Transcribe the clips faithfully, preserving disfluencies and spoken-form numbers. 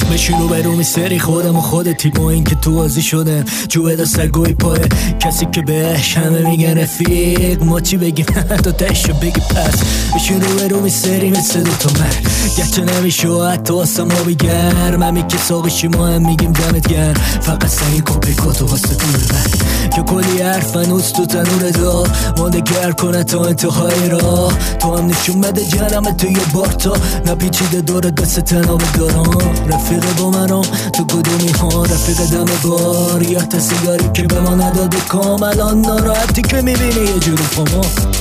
بشینو برو میستری خودم و خودتی با این که تو بازی شده جو دا سرگوی پای کسی که بهش همه میگن رفیق ما چی بگیم تو تشو بگی پس بشینو برو میستری مثل دوتا مرد گرچه نمیشه حتی واسه ما بگرم همی که ساقشی ما هم میگیم دمت گرم فقط سنگی کپی کاتو واسه دور بر که کلی حرف هنوز تو تنور دا مانده گر کنه تا انتهای راه تو هم نشون بده جنم توی بارتا نپیچیده دور دست تنام دارم رفیق با منم تو کدومی ها رفیق دم بار یا تا سیگاری که به ما نداده کاملا ناراحتی که میبینی یه جوری پاما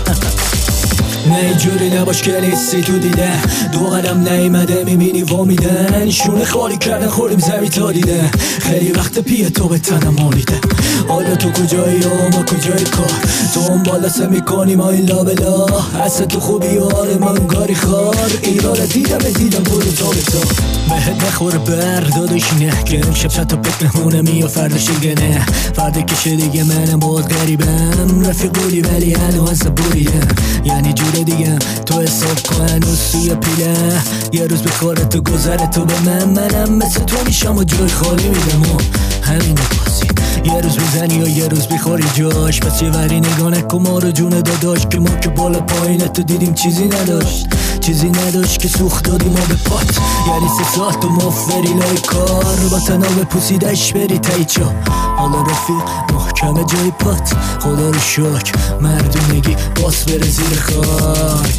نه اینجوری نباش که نیستی تو دیده دو قدم نیمده میبینی وامیدن شونه خالی کردن خوریم زمین تا دیده خیلی وقت پیه تو به تنم مالیده حالا تو کجایی و ما کجای کار تو هم بالا سه میکنیم ها این لابلا اصلا تو خوبی آره من گاری خار ایران دیدم دیدم برو تا به تا مهد نخور بردادش نه که امشب چند تا پک نمونه می و فرداش دیگه نه فردا کشه دیگه منم باز غریبم رفیق بودی ولی هنو از بوریدم یعنی جوره دیگم تو حساب کن هنوز سوی پیله یه روز بخوره تو گذره تو به من منم مثل تو میشم و جای خالی میدم و همین بازی یه روز میزنی یا یه روز بخوری جاش پس یه وری نگاه نکن ما رو جون داداش که ما که بالا پایینه تو دیدیم چیزی نداشت چیزی نداشت که سوخت دادی ما به پات یعنی سه ساعت تو مفری لای کار با تناب پوسیدش بری تایچا حالا رفیق محکم جای پات خدا رو شکر مردونگی باس بره زیر خاک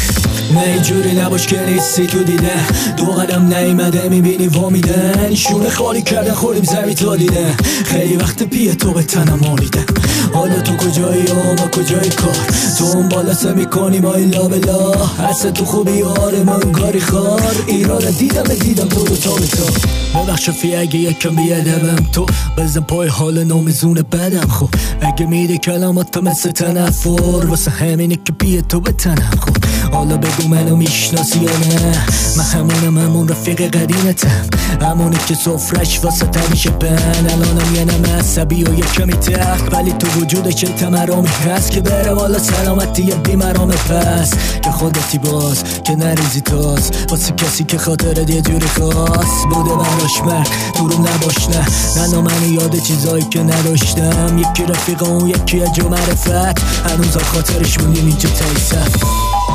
نه اینجوری نباش که نیستی تو دیده دو قدم نیمده میبینی وامیدن شونه خالی کردن خوریم زمین تا دیده خیلی وقت پیه تو به تنم مالیده حالا تو کجایی و ما کجای کار تو هم بالا سه میکنی ما این لابلا اصلا تو خوبی آره من گاری خار ایران دیدم دیدم تو رو تا به تا ببخش فی اگه یکم بیادبم تو بزن پای حال نامیزون بدم خب اگه میده کلامات مثل تنفر واسه همینه که پیه تو به تنم خب حالا بگو منو میشناسی یا نه من همونم همون رفیق قدیمتم همونی که صفرش واسه تمیشه بن الانم یه نم عصبی و یه کمی تخت ولی تو وجودش تمرامی هست که بره والا سلامتی یه بیمرامه پس که خودتی باز که نریزی تاز واسه کسی که خاطرت یه جوری خاص بوده براش مرد تو رو نباش نه نه منو یاد چیزایی که نداشتم یکی رفیق اون یکی اجا معرفت هنوز خاطرش موندیم اینجا تایسف